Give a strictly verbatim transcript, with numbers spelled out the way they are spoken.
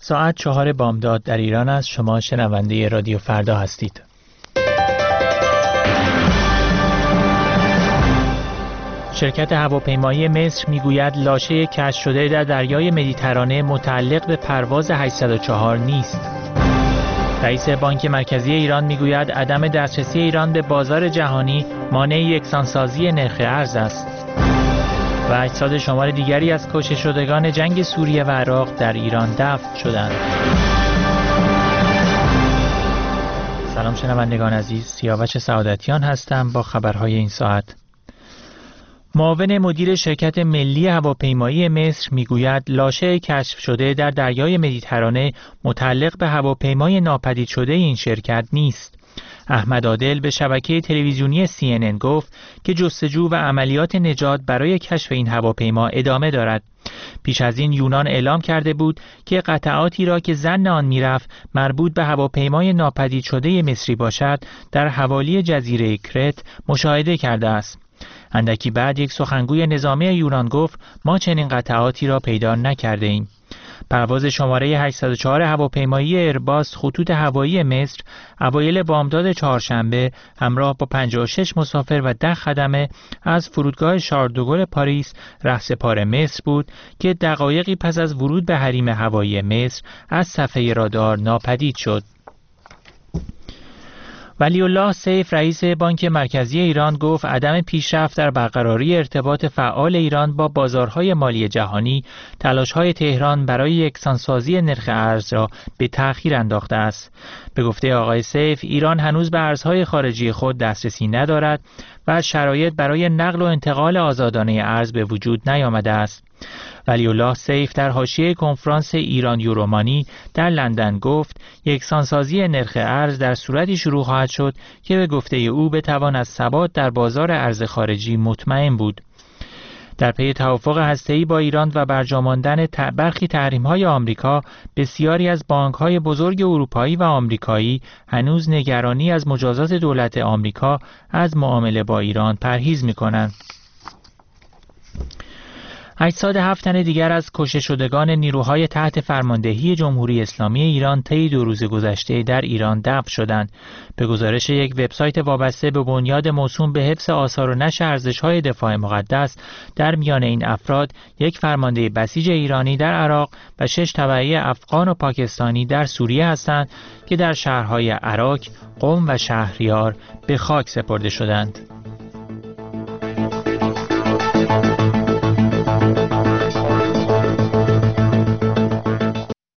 ساعت چهار بامداد در ایران است. شما شنونده رادیو فردا هستید. شرکت هواپیمایی مصر میگوید لاشه کشف شده در دریای مدیترانه متعلق به پرواز هشتصد و چهار نیست. رئیس بانک مرکزی ایران میگوید عدم دسترسی ایران به بازار جهانی مانع یکسانسازی نرخ ارز است. و اجساد شمار دیگری از کشته شدگان جنگ سوریه و عراق در ایران دفن شدند. سلام شنوندگان عزیز، سیاوش سعادتیان هستم با خبرهای این ساعت. معاون مدیر شرکت ملی هواپیمایی مصر میگوید لاشه کشف شده در دریای مدیترانه متعلق به هواپیمای ناپدید شده این شرکت نیست. احمد عادل به شبکه تلویزیونی سی ان ان گفت که جستجو و عملیات نجات برای کشف این هواپیما ادامه دارد. پیش از این یونان اعلام کرده بود که قطعاتی را که ظن آن میرفت مربوط به هواپیمای ناپدید شده مصری باشد در حوالی جزیره کرت مشاهده کرده است. اندکی بعد یک سخنگوی نظامی یونان گفت ما چنین قطعاتی را پیدا نکرده ایم. پرواز شماره هشتصد و چهار هواپیمایی ایرباس خطوط هوایی مصر اوایل بامداد چهارشنبه همراه با پنجاه و شش مسافر و ده خدمه از فرودگاه شارل دوگل پاریس رهسپار مصر بود که دقایقی پس از ورود به حریم هوایی مصر از صفحه رادار ناپدید شد. ولی الله سیف رئیس بانک مرکزی ایران گفت عدم پیشرفت در برقراری ارتباط فعال ایران با بازارهای مالی جهانی تلاش‌های تهران برای یکسانسازی نرخ ارز را به تأخیر انداخته است. به گفته آقای سیف ایران هنوز به ارزهای خارجی خود دسترسی ندارد و شرایط برای نقل و انتقال آزادانه ارز به وجود نیامده است. ولی الله سیف در حاشیه کنفرانس ایران یورومانی در لندن گفت یکسانسازی نرخ ارز در صورتی شروع خواهد شد که به گفته او بتوان از ثبات در بازار ارز خارجی مطمئن بود. در پی توافق هسته‌ای با ایران و برجا ماندن برخی تحریم‌های آمریکا، بسیاری از بانک‌های بزرگ اروپایی و آمریکایی هنوز نگرانی از مجازات دولت آمریکا از معامله با ایران پرهیز می‌کنند. اجساد هفت تن دیگر از کشته شدگان نیروهای تحت فرماندهی جمهوری اسلامی ایران طی دو روز گذشته در ایران دفن شدند. به گزارش یک وبسایت وابسته به بنیاد موسوم به حفظ آثار و نشر ارزش‌های دفاع مقدس، در میان این افراد یک فرمانده بسیج ایرانی در عراق و شش تبعه افغان و پاکستانی در سوریه هستند که در شهرهای عراق، قم و شهریار به خاک سپرده شدند.